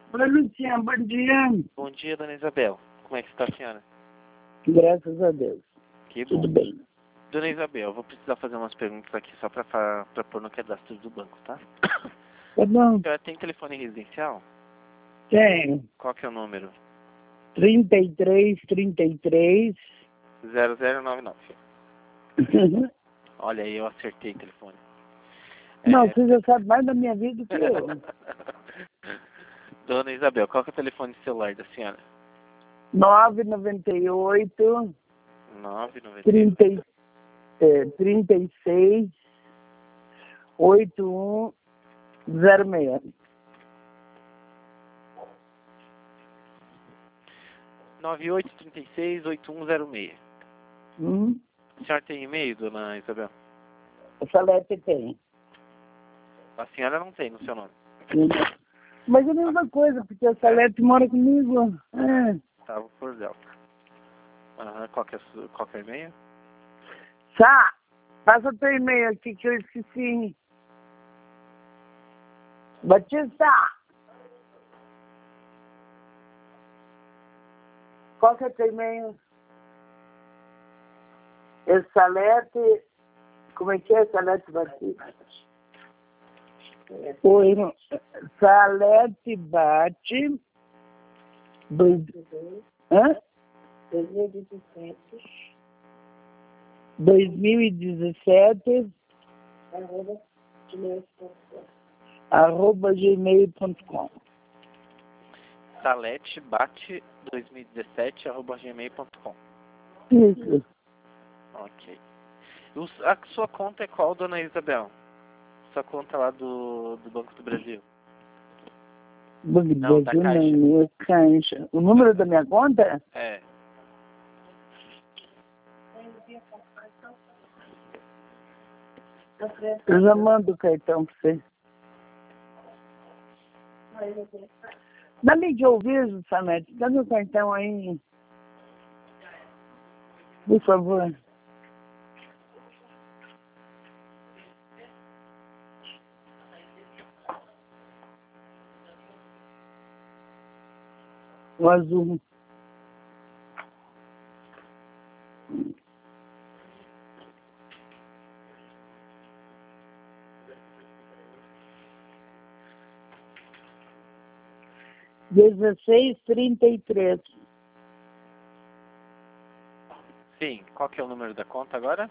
Oi, Luciana, bom dia. Bom dia, dona Isabel. Como é que está a senhora? Graças a Deus. Que bom. Tudo bem. Dona Isabel, eu vou precisar fazer umas perguntas aqui só para pôr no cadastro do banco, tá? Tá bom? A senhora tem telefone residencial? Tenho. Qual que é o número? 33. 0099. Olha aí, eu acertei o telefone. Não, você já sabe mais da minha vida do que eu. Dona Isabel, qual que é o telefone celular da senhora? 998 998 36 8106. 9836-8106. A senhora tem e-mail, dona Isabel? O Salete tem. A senhora não tem no seu nome. Mas é a mesma coisa, porque o Salete mora comigo. É. Tava por Delta. Qual que é o e-mail? Sá, passa teu e-mail aqui que eu esqueci. Batista! Qual que é teu e-mail? É Salete... Como é que é Salete Batista? Oi, Salete Bate... Hã? 2017 @gmail.com. saletebate2017@gmail.com. Isso. Ok. A sua conta é qual, dona Isabel? Sua conta lá do Banco do Brasil? Banco do Não, da Brasil, Caixa. não, minha caixa. O número da minha conta? É. Eu já mando o cartão pra você. Dá-me de ouvir, Sanete. Dá meu cartão aí. Por favor. O azul. $16,33. Sim. Qual que é o número da conta agora?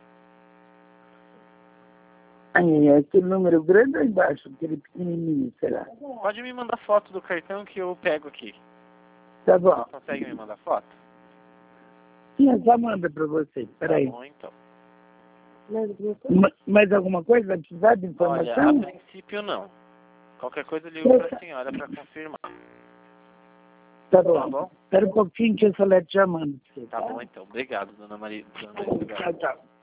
Aí, aquele número grande ou embaixo? Aquele pequenininho, será? Pode me mandar foto do cartão que eu pego aqui. Tá bom. Consegue me mandar foto? Sim, eu já mando pra você. Peraí. Tá bom, então. Mais alguma coisa? Vai precisar de Olha, informação? a princípio não. Qualquer coisa eu ligo pra senhora pra confirmar. Tá Tá bom. bom? Espera um pouquinho que o Salete já manda pra você. Tá bom, então. Obrigado, dona Maria. Dona Isabel. Tchau, tchau.